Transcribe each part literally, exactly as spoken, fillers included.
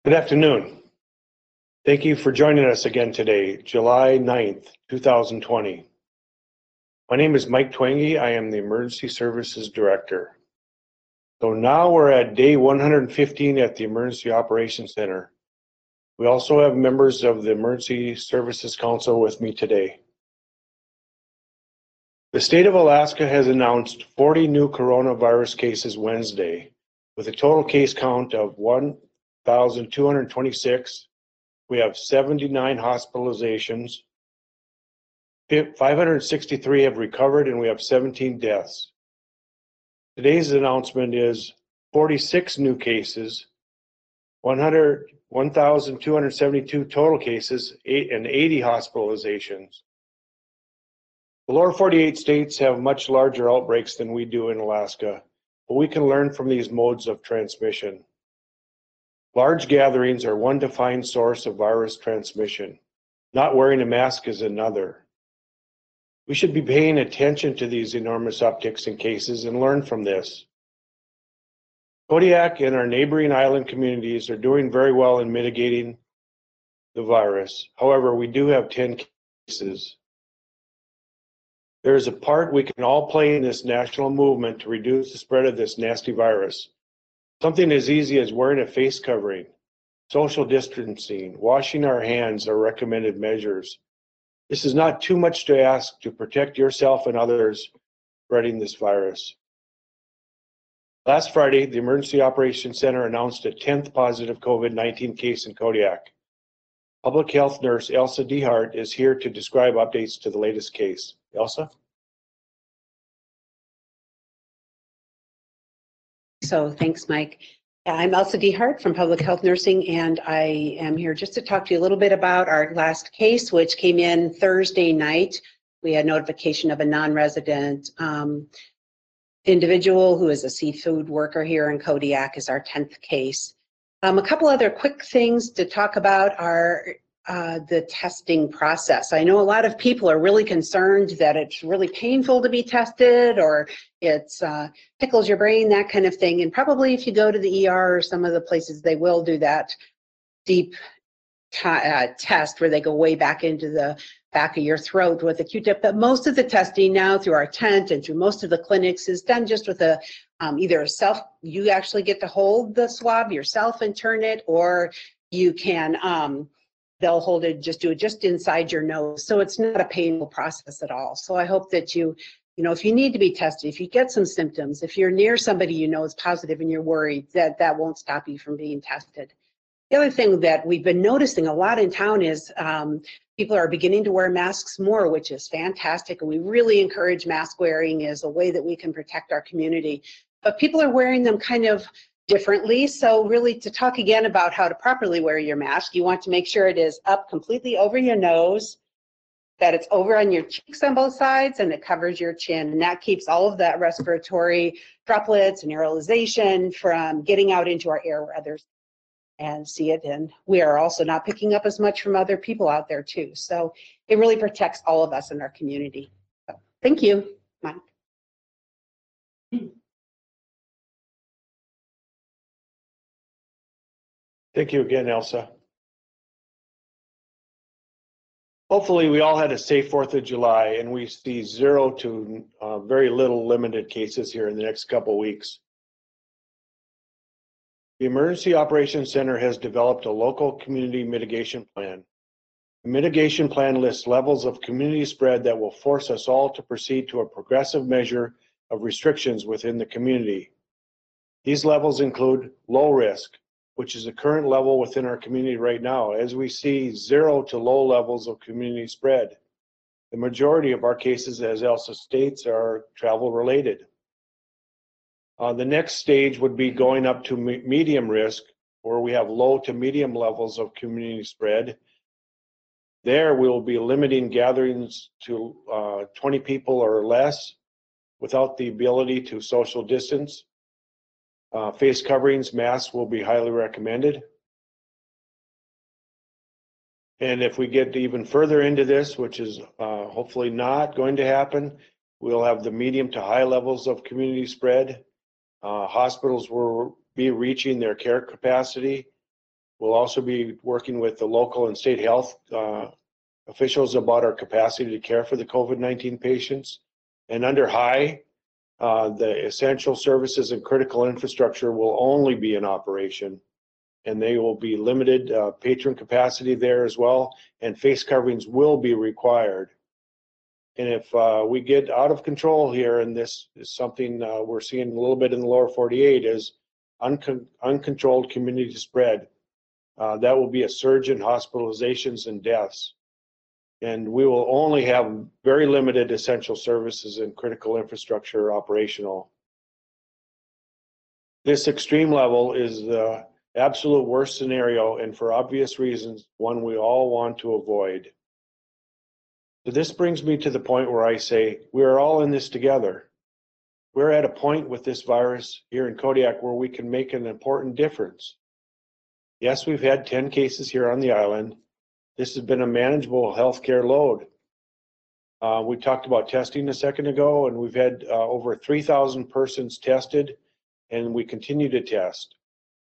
Good afternoon. Thank you for joining us again today, July ninth, two thousand twenty. My name is Mike Twangy. I am the Emergency Services Director. So now we're at day one hundred fifteen at the Emergency Operations Center. We also have members of the Emergency Services Council with me today. The state of Alaska has announced forty new coronavirus cases Wednesday, with a total case count of one thousand two hundred twenty-six. We have seventy-nine hospitalizations, five hundred sixty-three have recovered, and we have seventeen deaths. Today's announcement is forty-six new cases, one thousand two hundred seventy-two total cases, and eighty hospitalizations. The lower forty-eight states have much larger outbreaks than we do in Alaska, but we can learn from these modes of transmission. Large gatherings are one defined source of virus transmission. Not wearing a mask is another. We should be paying attention to these enormous upticks in cases and learn from this. Kodiak and our neighboring island communities are doing very well in mitigating the virus. However, we do have ten cases. There is a part we can all play in this national movement to reduce the spread of this nasty virus. Something as easy as wearing a face covering, social distancing, washing our hands are recommended measures. This is not too much to ask to protect yourself and others spreading this virus. Last Friday, the Emergency Operations Center announced a tenth positive COVID nineteen case in Kodiak. Public health nurse Elsa DeHart is here to describe updates to the latest case. Elsa? So thanks, Mike. I'm Elsa DeHart from Public Health Nursing, and I am here just to talk to you a little bit about our last case, which came in Thursday night. We had notification of a non-resident um, individual who is a seafood worker here in Kodiak is our tenth case. Um, a couple other quick things to talk about are uh, the testing process. I know a lot of people are really concerned that it's really painful to be tested, or it's uh, tickles your brain, that kind of thing. And probably if you go to the E R or some of the places, they will do that deep uh, test where they go way back into the back of your throat with a Q-tip. But most of the testing now through our tent and through most of the clinics is done just with a um, either a self, you actually get to hold the swab yourself and turn it, or you can, um, they'll hold it, just do it just inside your nose. So it's not a painful process at all. So I hope that you, you know, if you need to be tested, if you get some symptoms, if you're near somebody you know is positive and you're worried, that that won't stop you from being tested. The other thing that we've been noticing a lot in town is um, people are beginning to wear masks more, which is fantastic. And we really encourage mask wearing as a way that we can protect our community. But people are wearing them kind of differently. So really, to talk again about how to properly wear your mask, you want to make sure it is up completely over your nose, that it's over on your cheeks on both sides, and it covers your chin. And that keeps all of that respiratory droplets and aerolization from getting out into our air where others and see it. And we are also not picking up as much from other people out there too. So it really protects all of us in our community. So, thank you, Mike. Thank you again, Elsa. Hopefully we all had a safe fourth of July, and we see zero to uh, very little limited cases here in the next couple weeks. The Emergency Operations Center has developed a local community mitigation plan. The mitigation plan lists levels of community spread that will force us all to proceed to a progressive measure of restrictions within the community. These levels include low risk, which is the current level within our community right now, as we see zero to low levels of community spread. The majority of our cases, as Elsa states, are travel related. Uh, the next stage would be going up to me medium risk, where we have low to medium levels of community spread. There we will be limiting gatherings to uh, twenty people or less without the ability to social distance. Uh, face coverings, masks will be highly recommended. And if we get even further into this, which is uh, hopefully not going to happen, we'll have the medium to high levels of community spread. Uh, hospitals will be reaching their care capacity. We'll also be working with the local and state health uh, officials about our capacity to care for the COVID nineteen patients. And under high, uh, the essential services and critical infrastructure will only be in operation, and they will be limited uh, patron capacity there as well, and face coverings will be required. And if uh, we get out of control here, and this is something uh, we're seeing a little bit in the lower forty-eight, is uncon uncontrolled community spread, uh, that will be a surge in hospitalizations and deaths. And we will only have very limited essential services and critical infrastructure operational. This extreme level is the absolute worst scenario, and for obvious reasons, one we all want to avoid. So this brings me to the point where I say, we're all in this together. We're at a point with this virus here in Kodiak where we can make an important difference. Yes, we've had ten cases here on the island. This has been a manageable healthcare load. Uh, we talked about testing a second ago, and we've had uh, over three thousand persons tested, and we continue to test.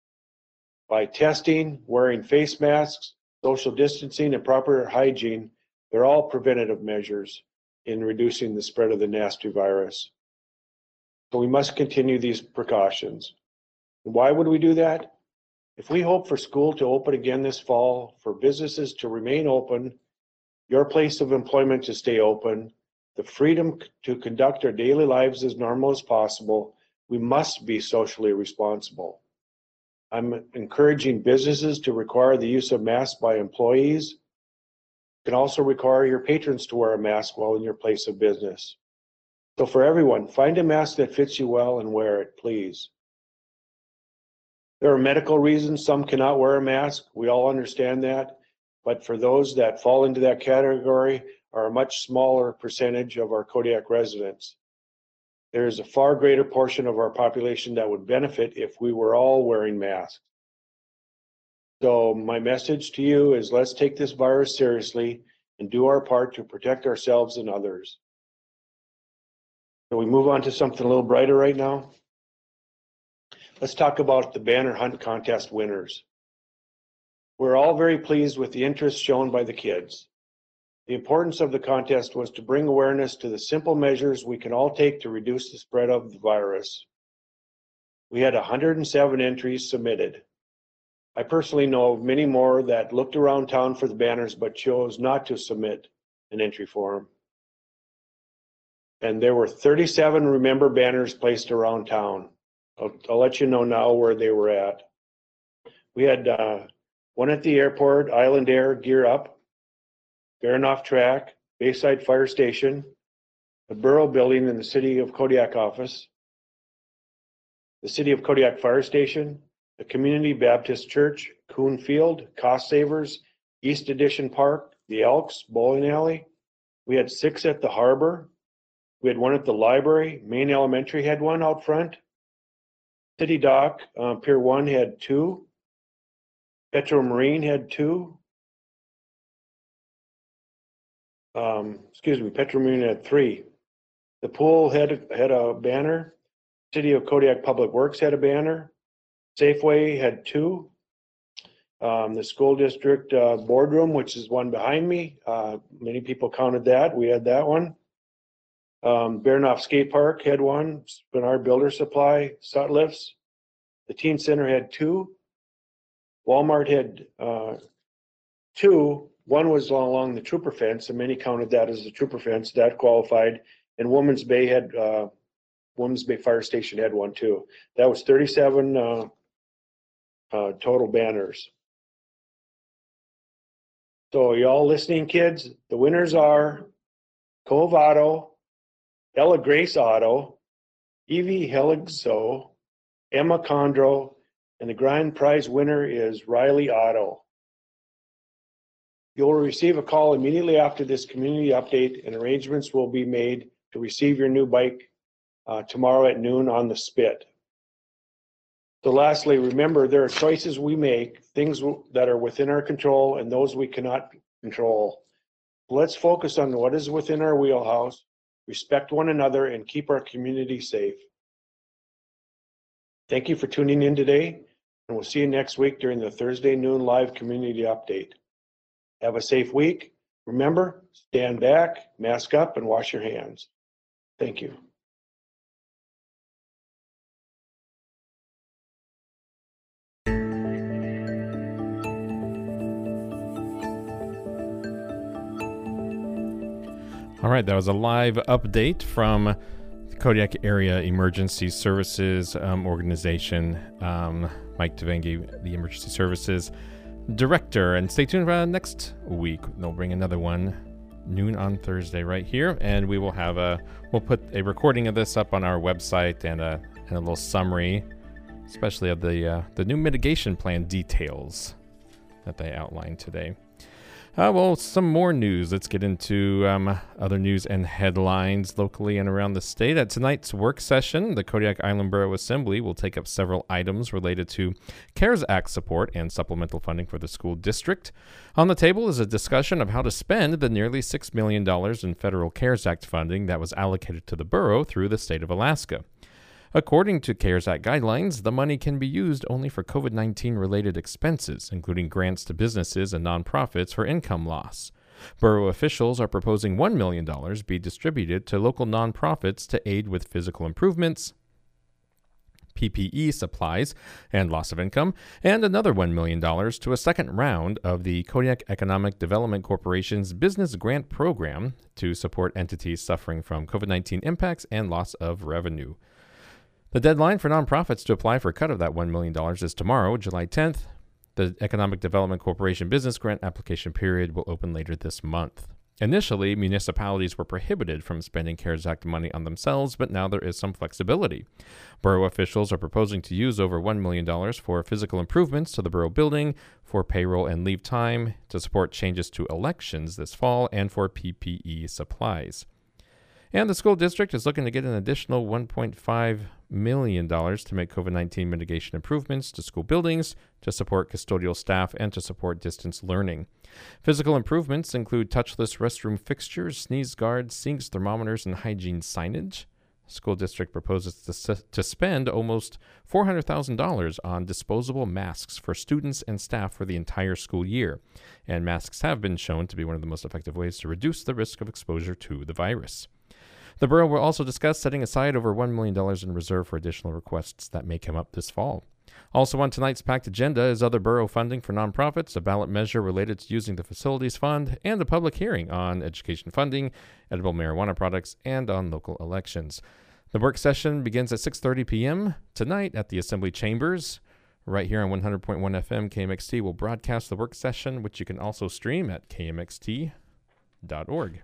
By testing, wearing face masks, social distancing, and proper hygiene, they're all preventative measures in reducing the spread of the nasty virus. So we must continue these precautions. Why would we do that? If we hope for school to open again this fall, for businesses to remain open, your place of employment to stay open, the freedom to conduct our daily lives as normal as possible, we must be socially responsible. I'm encouraging businesses to require the use of masks by employees. You can also require your patrons to wear a mask while in your place of business. So for everyone, find a mask that fits you well and wear it, please. There are medical reasons some cannot wear a mask. We all understand that. But for those that fall into that category are a much smaller percentage of our Kodiak residents. There is a far greater portion of our population that would benefit if we were all wearing masks. So my message to you is, let's take this virus seriously and do our part to protect ourselves and others. Can we move on to something a little brighter right now? Let's talk about the banner hunt contest winners. We're all very pleased with the interest shown by the kids. The importance of the contest was to bring awareness to the simple measures we can all take to reduce the spread of the virus. We had one hundred seven entries submitted. I personally know of many more that looked around town for the banners but chose not to submit an entry form. And there were thirty-seven Remember banners placed around town. I'll, I'll let you know now where they were at. We had uh, one at the airport, Island Air, Gear Up, Baranoff Track, Bayside Fire Station, the Borough Building in the City of Kodiak office, the City of Kodiak Fire Station, the Community Baptist Church, Coon Field, Cost Savers, East Addition Park, the Elks, Bowling Alley. We had six at the Harbor. We had one at the library. Main Elementary had one out front. City Dock, uh, Pier one had two. Petro Marine had two. Um, excuse me, Petro Marine had three. The pool had, had a banner. City of Kodiak Public Works had a banner. Safeway had two. Um, the school district uh, boardroom, which is one behind me, uh, many people counted that. We had that one. Um, Baranoff Skate Park had one. Spinard Builder Supply, Sutlifts. The Teen Center had two. Walmart had uh, two. One was along the trooper fence, and many counted that as the trooper fence. That qualified. And Woman's Bay had, uh, Woman's Bay Fire Station had one too. That was thirty-seven uh, uh, total banners. So y'all listening, kids? The winners are Cove Auto, Ella Grace Auto, Evie Heligso, Emma Condro, and the grand prize winner is Riley Auto. You'll receive a call immediately after this community update, and arrangements will be made to receive your new bike uh, tomorrow at noon on the Spit. So lastly, remember, there are choices we make, things that are within our control and those we cannot control. Let's focus on what is within our wheelhouse, respect one another, and keep our community safe. Thank you for tuning in today. and we'll see you next week during the Thursday noon live community update. Have a safe week. Remember, stand back, mask up, and wash your hands. Thank you. All right, that was a live update from the Kodiak Area Emergency Services um, Organization. Um, Mike Devangi, the Emergency Services Director. And stay tuned for next week. They'll bring another one noon on Thursday right here, and we will have a we'll put a recording of this up on our website and a and a little summary, especially of the uh, the new mitigation plan details that they outlined today. Uh, well, some more news. Let's get into um, other news and headlines locally and around the state. At tonight's work session, the Kodiak Island Borough Assembly will take up several items related to CARES Act support and supplemental funding for the school district. On the table is a discussion of how to spend the nearly six million dollars in federal CARES Act funding that was allocated to the borough through the state of Alaska. According to CARES Act guidelines, the money can be used only for COVID nineteen related expenses, including grants to businesses and nonprofits for income loss. Borough officials are proposing one million dollars be distributed to local nonprofits to aid with physical improvements, P P E supplies, and loss of income, and another one million dollars to a second round of the Kodiak Economic Development Corporation's Business Grant Program to support entities suffering from COVID nineteen impacts and loss of revenue. The deadline for nonprofits to apply for a cut of that one million dollars is tomorrow, July tenth. The Economic Development Corporation Business Grant application period will open later this month. Initially, municipalities were prohibited from spending CARES Act money on themselves, but now there is some flexibility. Borough officials are proposing to use over one million dollars for physical improvements to the borough building, for payroll and leave time, to support changes to elections this fall, and for P P E supplies. And the school district is looking to get an additional one point five million dollars to make COVID nineteen mitigation improvements to school buildings, to support custodial staff, and to support distance learning. Physical improvements include touchless restroom fixtures, sneeze guards, sinks, thermometers, and hygiene signage. The school district proposes to, to spend almost four hundred thousand dollars on disposable masks for students and staff for the entire school year. And masks have been shown to be one of the most effective ways to reduce the risk of exposure to the virus. The borough will also discuss setting aside over one million dollars in reserve for additional requests that may come up this fall. Also on tonight's packed agenda is other borough funding for nonprofits, a ballot measure related to using the facilities fund, and a public hearing on education funding, edible marijuana products, and on local elections. The work session begins at six thirty p.m. tonight at the Assembly Chambers. Right here on one hundred point one F M, K M X T will broadcast the work session, which you can also stream at K M X T dot org.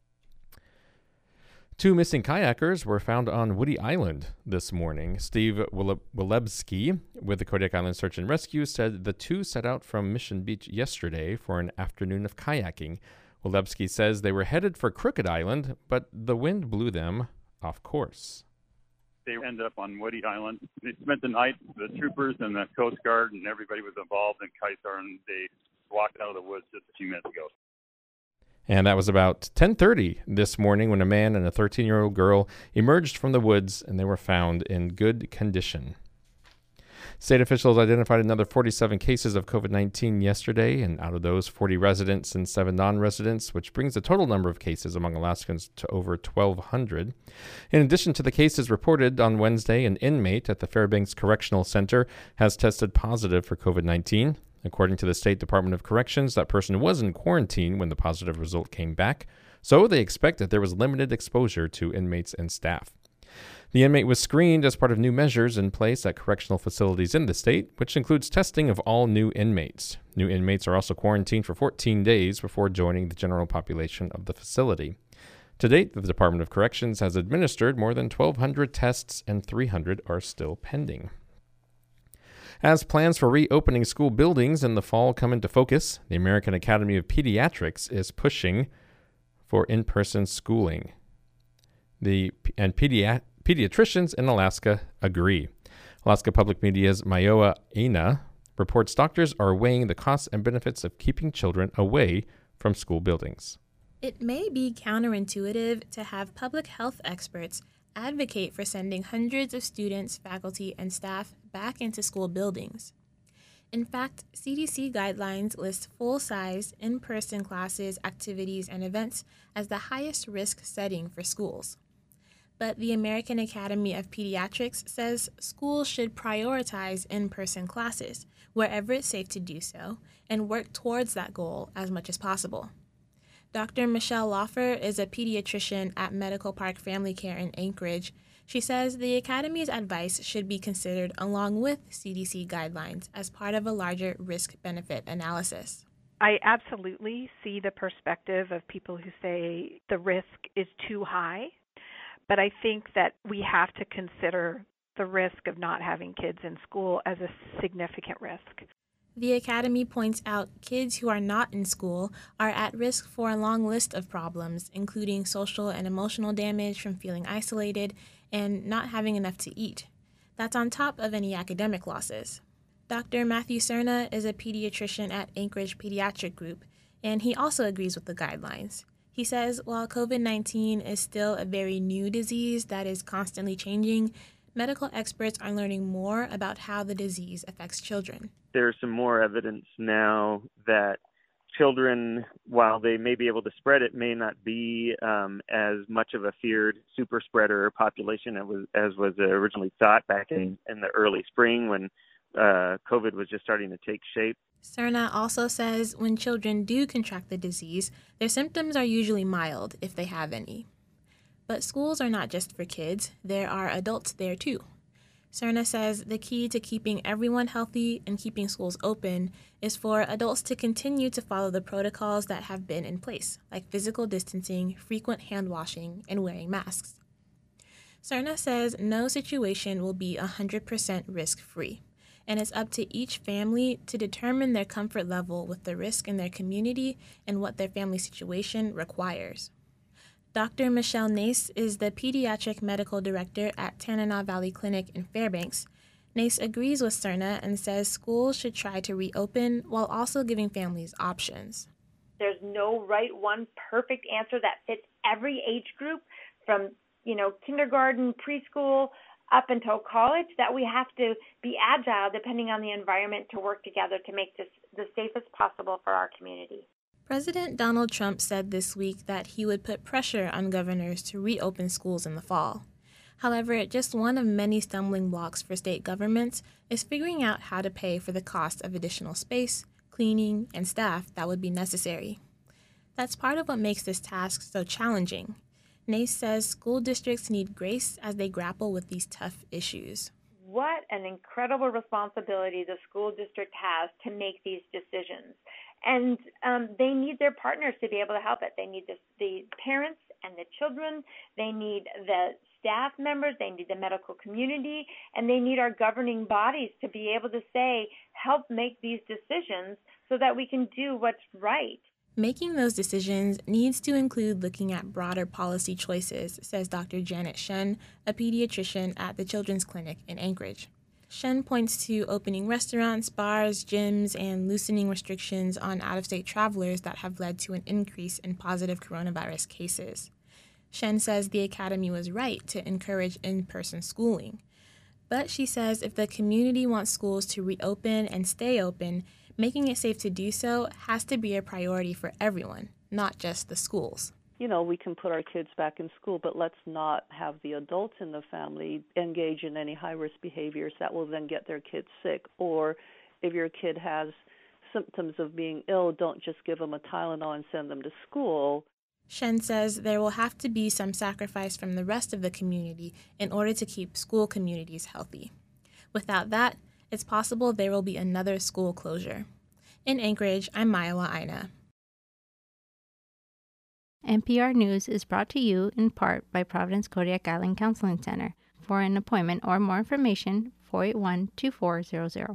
Two missing kayakers were found on Woody Island this morning. Steve Wilebski with the Kodiak Island Search and Rescue said the two set out from Mission Beach yesterday for an afternoon of kayaking. Wilebski says they were headed for Crooked Island, but the wind blew them off course. They ended up on Woody Island. They spent the night, the troopers and the Coast Guard and everybody was involved in Kaiser, and they walked out of the woods just a few minutes ago. And that was about ten thirty this morning when a man and a thirteen-year-old girl emerged from the woods, and they were found in good condition. State officials identified another forty-seven cases of COVID nineteen yesterday, and out of those, forty residents and seven non-residents, which brings the total number of cases among Alaskans to over twelve hundred. In addition to the cases reported on Wednesday, an inmate at the Fairbanks Correctional Center has tested positive for COVID nineteen. According to the State Department of Corrections, that person was in quarantine when the positive result came back, so they expect that there was limited exposure to inmates and staff. The inmate was screened as part of new measures in place at correctional facilities in the state, which includes testing of all new inmates. New inmates are also quarantined for fourteen days before joining the general population of the facility. To date, the Department of Corrections has administered more than twelve hundred tests, and three hundred are still pending. As plans for reopening school buildings in the fall come into focus, the American Academy of Pediatrics is pushing for in-person schooling. The and pedi- pediatricians in Alaska agree. Alaska Public Media's Mayoa Aina reports doctors are weighing the costs and benefits of keeping children away from school buildings. It may be counterintuitive to have public health experts advocate for sending hundreds of students, faculty, and staff back into school buildings. In fact, C D C guidelines list full-size, in-person classes, activities, and events as the highest risk setting for schools. But the American Academy of Pediatrics says schools should prioritize in-person classes wherever it's safe to do so and work towards that goal as much as possible. Doctor Michelle Lawfer is a pediatrician at Medical Park Family Care in Anchorage. She says the Academy's advice should be considered along with C D C guidelines as part of a larger risk-benefit analysis. I absolutely see the perspective of people who say the risk is too high, but I think that we have to consider the risk of not having kids in school as a significant risk. The Academy points out kids who are not in school are at risk for a long list of problems, including social and emotional damage from feeling isolated and not having enough to eat. That's on top of any academic losses. Doctor Matthew Cerna is a pediatrician at Anchorage Pediatric Group, and he also agrees with the guidelines. He says while COVID nineteen is still a very new disease that is constantly changing, medical experts are learning more about how the disease affects children. There's some more evidence now that children, while they may be able to spread it, may not be um, as much of a feared super spreader population as was, as was originally thought back in, in the early spring when uh, COVID was just starting to take shape. Cerna also says when children do contract the disease, their symptoms are usually mild if they have any. But schools are not just for kids, there are adults there too. Cerna says the key to keeping everyone healthy and keeping schools open is for adults to continue to follow the protocols that have been in place, like physical distancing, frequent hand washing, and wearing masks. Cerna says no situation will be one hundred percent risk-free, and it's up to each family to determine their comfort level with the risk in their community and what their family situation requires. Doctor Michelle Nace is the Pediatric Medical Director at Tanana Valley Clinic in Fairbanks. Nace agrees with Cerna and says schools should try to reopen while also giving families options. There's no right one perfect answer that fits every age group from, you know, kindergarten, preschool, up until college, that we have to be agile depending on the environment to work together to make this the safest possible for our community. President Donald Trump said this week that he would put pressure on governors to reopen schools in the fall. However, just one of many stumbling blocks for state governments is figuring out how to pay for the cost of additional space, cleaning, and staff that would be necessary. That's part of what makes this task so challenging. Nace says school districts need grace as they grapple with these tough issues. What an incredible responsibility the school district has to make these decisions. And um, they need their partners to be able to help it. They need the, the parents and the children. They need the staff members. They need the medical community. And they need our governing bodies to be able to say, help make these decisions so that we can do what's right. Making those decisions needs to include looking at broader policy choices, says Doctor Janet Shen, a pediatrician at the Children's Clinic in Anchorage. Shen points to opening restaurants, bars, gyms, and loosening restrictions on out-of-state travelers that have led to an increase in positive coronavirus cases. Shen says the Academy was right to encourage in-person schooling. But she says if the community wants schools to reopen and stay open, making it safe to do so has to be a priority for everyone, not just the schools. You know, we can put our kids back in school, but let's not have the adults in the family engage in any high-risk behaviors that will then get their kids sick. Or if your kid has symptoms of being ill, don't just give them a Tylenol and send them to school. Shen says there will have to be some sacrifice from the rest of the community in order to keep school communities healthy. Without that, it's possible there will be another school closure. In Anchorage, I'm Maiwa Aina. N P R News is brought to you in part by Providence Kodiak Island Counseling Center. For an appointment or more information, four eight one, two four zero zero.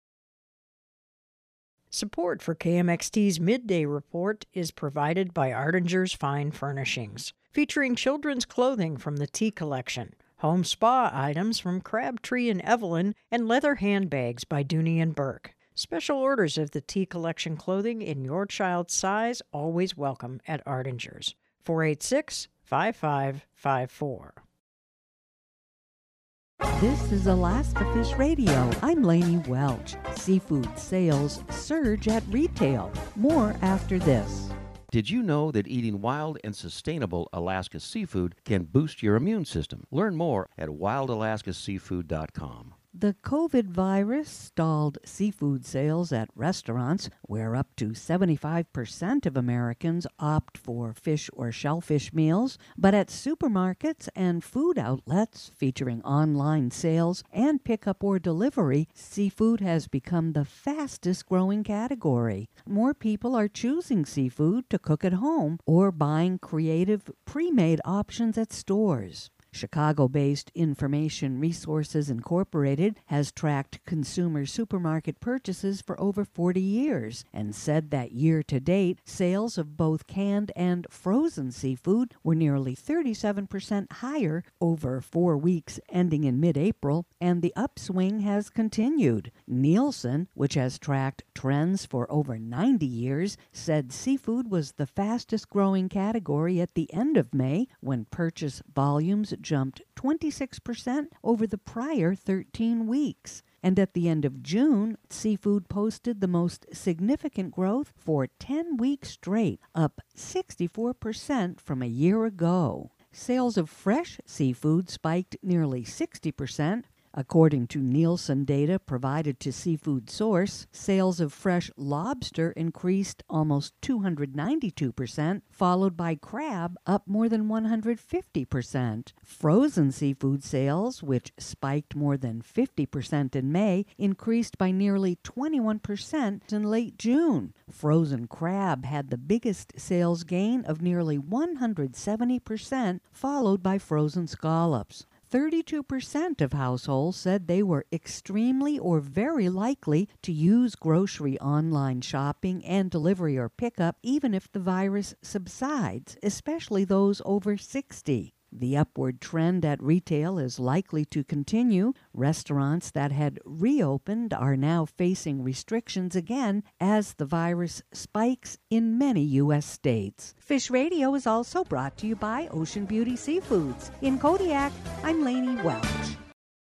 Support for K M X T's Midday Report is provided by Ardinger's Fine Furnishings, featuring children's clothing from the Tea Collection, home spa items from Crabtree and Evelyn, and leather handbags by Dooney and Burke. Special orders of the Tea Collection clothing in your child's size always welcome at Ardinger's. four eight six, five five five four. This is Alaska Fish Radio. I'm Lainey Welch. Seafood sales surge at retail. More after this. Did you know that eating wild and sustainable Alaska seafood can boost your immune system? Learn more at wild alaska seafood dot com. The COVID virus stalled seafood sales at restaurants, where up to seventy-five percent of Americans opt for fish or shellfish meals. But at supermarkets and food outlets featuring online sales and pickup or delivery, seafood has become the fastest growing category. More people are choosing seafood to cook at home or buying creative pre-made options at stores. Chicago-based Information Resources Incorporated has tracked consumer supermarket purchases for over forty years and said that year-to-date, sales of both canned and frozen seafood were nearly thirty-seven percent higher over four weeks ending in mid-April, and the upswing has continued. Nielsen, which has tracked trends for over ninety years, said seafood was the fastest-growing category at the end of May, when purchase volumes jumped twenty-six percent over the prior thirteen weeks. And at the end of June, seafood posted the most significant growth for ten weeks straight, up sixty-four percent from a year ago. Sales of fresh seafood spiked nearly sixty percent. According to Nielsen data provided to Seafood Source, sales of fresh lobster increased almost two hundred ninety-two percent, followed by crab up more than one hundred fifty percent. Frozen seafood sales, which spiked more than fifty percent in May, increased by nearly twenty-one percent in late June. Frozen crab had the biggest sales gain of nearly one hundred seventy percent, followed by frozen scallops. thirty-two percent of households said they were extremely or very likely to use grocery online shopping and delivery or pickup even if the virus subsides, especially those over sixty. The upward trend at retail is likely to continue. Restaurants that had reopened are now facing restrictions again as the virus spikes in many U S states. Fish Radio is also brought to you by Ocean Beauty Seafoods. In Kodiak, I'm Lainey Welch.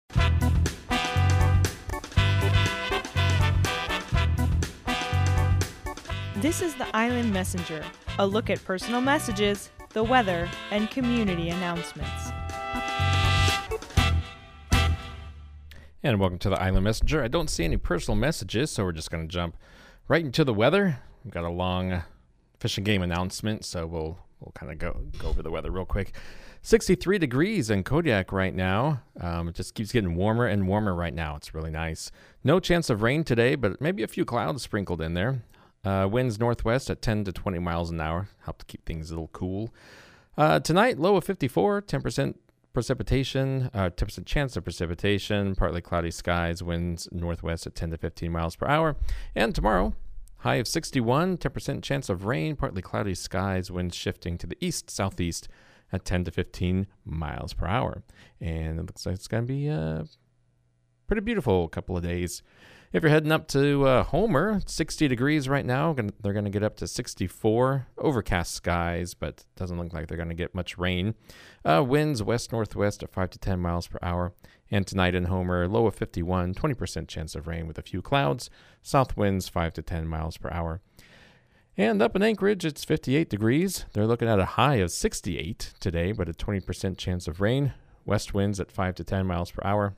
This is the Island Messenger, a look at personal messages, the weather, and community announcements. And welcome to the Island Messenger. I don't see any personal messages, so we're just going to jump right into the weather. We've got a long Fish and Game announcement, so we'll we'll kind of go go over the weather real quick. sixty-three degrees in Kodiak right now. Um, it just keeps getting warmer and warmer right now. It's really nice. No chance of rain today, but maybe a few clouds sprinkled in there. Uh, winds northwest at ten to twenty miles an hour. Help to keep things a little cool. Uh, tonight, low of fifty-four, ten percent precipitation, uh, ten percent chance of precipitation, partly cloudy skies, winds northwest at ten to fifteen miles per hour. And tomorrow, high of sixty-one, ten percent chance of rain, partly cloudy skies, winds shifting to the east, southeast at ten to fifteen miles per hour. And it looks like it's going to be a pretty beautiful couple of days. If you're heading up to uh, Homer, sixty degrees right now. Gonna, they're going to get up to sixty-four. Overcast skies, but doesn't look like they're going to get much rain. Uh, winds west-northwest at five to ten miles per hour. And tonight in Homer, low of fifty-one, twenty percent chance of rain with a few clouds. South winds five to ten miles per hour. And up in Anchorage, it's fifty-eight degrees. They're looking at a high of sixty-eight today, but a twenty percent chance of rain. West winds at five to ten miles per hour.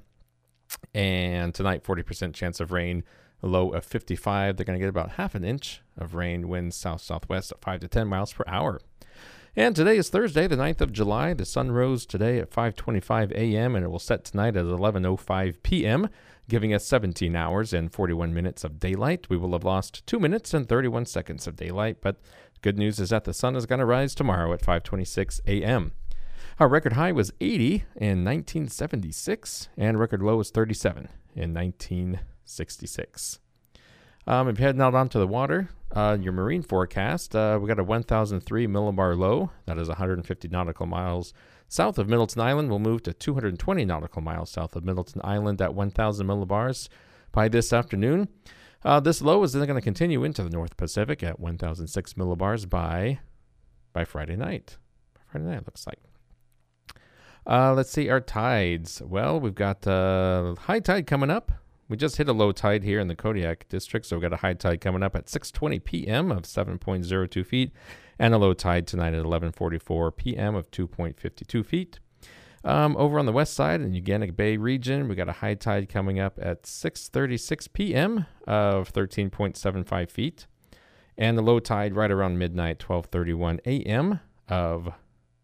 And tonight, forty percent chance of rain, a low of fifty-five. They're going to get about half an inch of rain, winds south-southwest at five to ten miles per hour. And today is Thursday, the ninth of July. The sun rose today at five twenty-five a.m. and it will set tonight at eleven oh five p.m., giving us seventeen hours and forty-one minutes of daylight. We will have lost two minutes and thirty-one seconds of daylight, but good news is that the sun is going to rise tomorrow at five twenty-six a.m. Our record high was eighty in nineteen seventy-six, and record low was thirty-seven in nineteen sixty-six. Um, if you're heading out onto the water, uh, your marine forecast, uh, we got a one thousand three millibar low. That is one hundred fifty nautical miles south of Middleton Island. We'll move to two hundred twenty nautical miles south of Middleton Island at one thousand millibars by this afternoon. Uh, this low is then going to continue into the North Pacific at one thousand six millibars by by Friday night. By Friday night, it looks like. Uh, let's see our tides. Well, we've got uh, high tide coming up. We just hit a low tide here in the Kodiak district, so we've got a high tide coming up at six twenty p.m. of seven point zero two feet, and a low tide tonight at eleven forty-four p.m. of two point five two feet. Um, over on the west side in Uganic Bay region, we got a high tide coming up at six thirty-six p.m. of thirteen point seven five feet, and the low tide right around midnight, twelve thirty-one a.m. of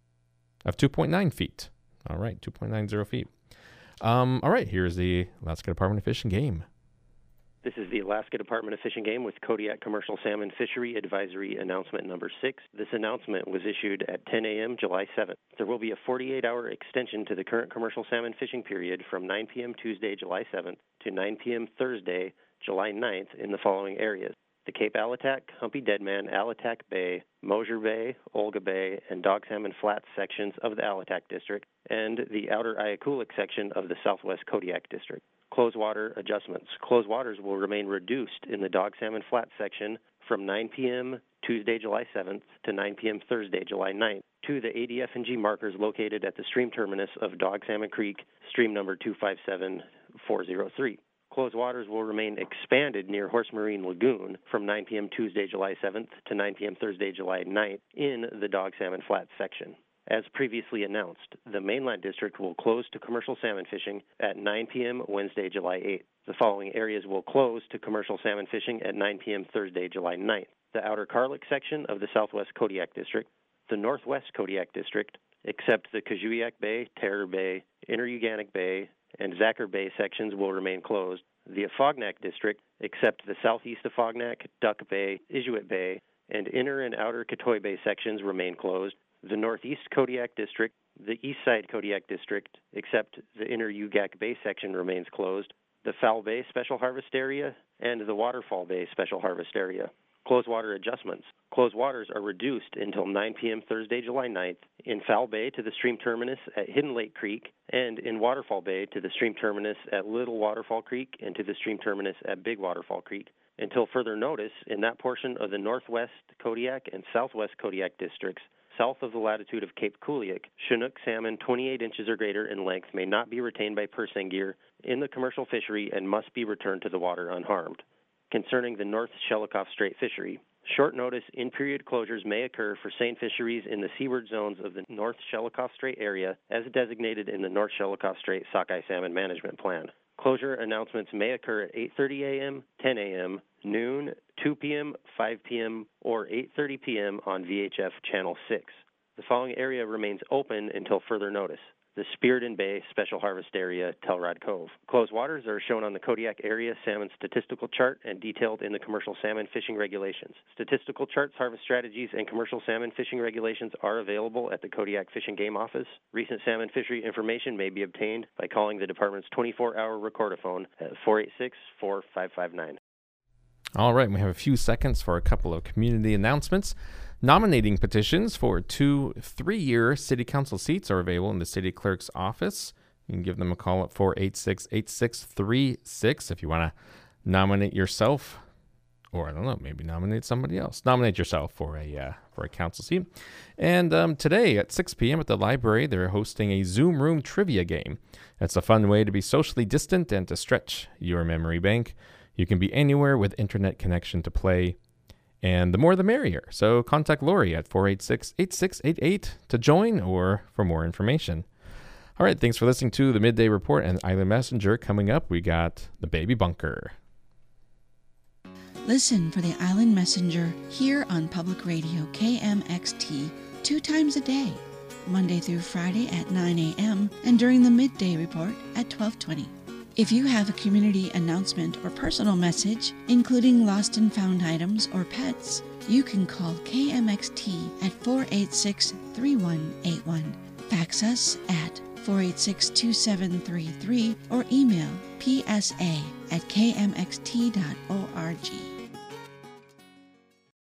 of two point nine feet. All right, two point nine zero feet. Um, all right, here's the Alaska Department of Fish and Game. This is the Alaska Department of Fish and Game with Kodiak Commercial Salmon Fishery Advisory Announcement Number six. This announcement was issued at ten a.m. July seventh. There will be a forty-eight hour extension to the current commercial salmon fishing period from nine p.m. Tuesday, July seventh to nine p.m. Thursday, July ninth in the following areas: the Cape Alatac, Humpy Deadman, Alatac Bay, Mosier Bay, Olga Bay, and Dog Salmon Flats sections of the Alatac District, and the outer Iakulik section of the Southwest Kodiak District. Closed water adjustments. Closed waters will remain reduced in the Dog Salmon Flats section from nine p.m. Tuesday, July seventh to nine p.m. Thursday, July ninth to the A D F and G markers located at the stream terminus of Dog Salmon Creek, stream number two five seven four zero three. Closed waters will remain expanded near Horse Marine Lagoon from nine p.m. Tuesday, July seventh to nine p.m. Thursday, July ninth in the Dog Salmon Flats section. As previously announced, the Mainland District will close to commercial salmon fishing at nine p.m. Wednesday, July eighth. The following areas will close to commercial salmon fishing at nine p.m. Thursday, July ninth. The outer Karlik section of the Southwest Kodiak District, the Northwest Kodiak District, except the Kajuyak Bay, Terror Bay, Inner Uganic Bay, and Zacher Bay sections will remain closed. The Afognak District, except the southeast Afognak, Duck Bay, Inuit Bay, and inner and outer Katoy Bay sections remain closed. The Northeast Kodiak District, the East Side Kodiak District, except the inner Ugak Bay section remains closed. The Foul Bay Special Harvest Area, and the Waterfall Bay Special Harvest Area. Closed water adjustments. Closed waters are reduced until nine p.m. Thursday, July ninth in Foul Bay to the stream terminus at Hidden Lake Creek, and in Waterfall Bay to the stream terminus at Little Waterfall Creek and to the stream terminus at Big Waterfall Creek. Until further notice, in that portion of the Northwest Kodiak and Southwest Kodiak districts, south of the latitude of Cape Kuliak, Chinook salmon twenty-eight inches or greater in length may not be retained by purse seine gear in the commercial fishery and must be returned to the water unharmed. Concerning the North Shelikof Strait fishery, short notice in-period closures may occur for seine fisheries in the seaward zones of the North Shelikof Strait area as designated in the North Shelikof Strait Sockeye Salmon Management Plan. Closure announcements may occur at eight thirty a.m., ten a.m., noon, two p.m., five p.m., or eight thirty p.m. on V H F Channel six. The following area remains open until further notice: the Spearden Bay Special Harvest Area, Telrod Cove. Closed waters are shown on the Kodiak Area Salmon Statistical Chart and detailed in the Commercial Salmon Fishing Regulations. Statistical charts, harvest strategies, and commercial salmon fishing regulations are available at the Kodiak Fish and Game Office. Recent salmon fishery information may be obtained by calling the department's twenty-four hour recordaphone at four eight six, four five five nine. All right, we have a few seconds for a couple of community announcements. Nominating petitions for two three-year city council seats are available in the city clerk's office. You can give them a call at four eight six, eight six three six if you want to nominate yourself, or I don't know, maybe nominate somebody else. Nominate yourself for a uh, for a council seat. And um, today at six p.m. at the library, they're hosting a Zoom Room trivia game. It's a fun way to be socially distant and to stretch your memory bank. You can be anywhere with internet connection to play, and the more the merrier. So contact Lori at four eight six, eight six eight eight to join or for more information. All right, thanks for listening to the Midday Report and Island Messenger. Coming up, we got the Baby Bunker. Listen for the Island Messenger here on Public Radio K M X T two times a day, Monday through Friday at nine a.m. and during the Midday Report at twelve twenty. If you have a community announcement or personal message, including lost and found items or pets, you can call K M X T at four eight six, three one eight one. Fax us at four eight six, two seven three three or email p s a at k m x t dot org.